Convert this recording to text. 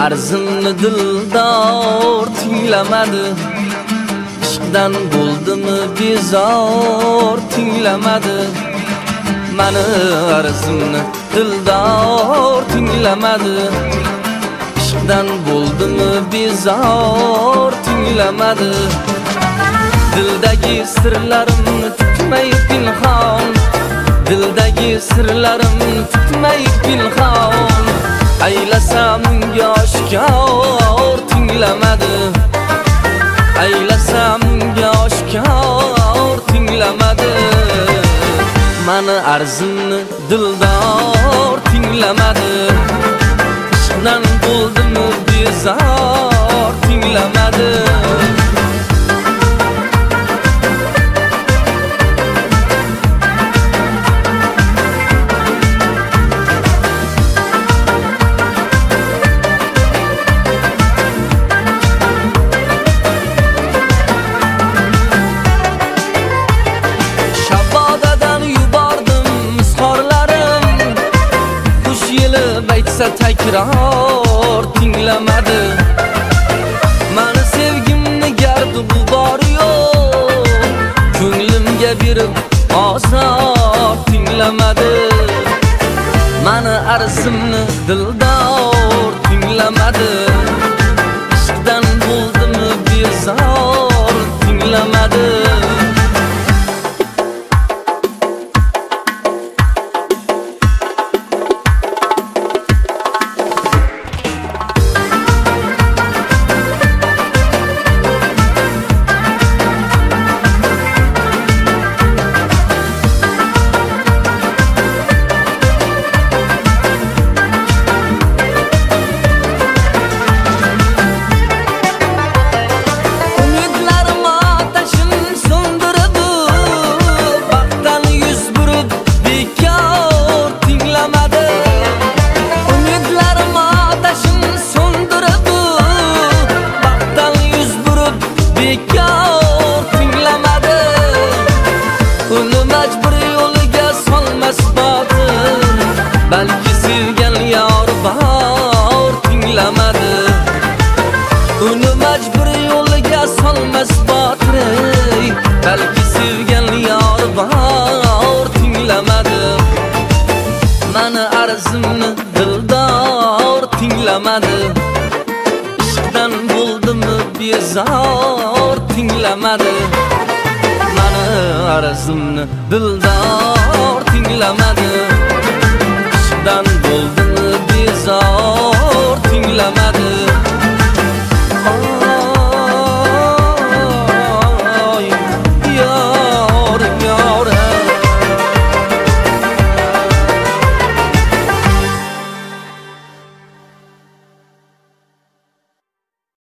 arzimni dildor tinglamadi. Ishqdan bo'ldimi bezor tinglamadi. Mani arzimni dildor tinglamadi. Ishqdan bo'ldimi bezor tinglamadi. Dildagi sirlarimni tutmay pinhon, dildagi sirlarimni tutmay pinhon. Aylasam unga oshkor tinglamadi. Aylasam unga oshkor tinglamadi. Mani arzimni dildor tinglamadi. Ishqdan bo'ldimi bezor tinglamadi. Aytsa takror tinglamadi. Mani sevgimni gardi g'ubor yo'q, ko'nglimga berib ozor tinglamadi. Mani arzimni dildor tinglamadi. Ishqdan bo'ldimi bezor tinglamadi. Balki sevgan yor bor tinglamadi. Uni majbur yo'liga solmas botir. Balki sevgan yor bor tinglamadi. Mani arzimni dildor tinglamadi. Ishqdan bo'ldimi bezor tinglamadi. Mani arzimni dildor tinglamadi. Ishqdan bo'ldimi bezor tinglamadi.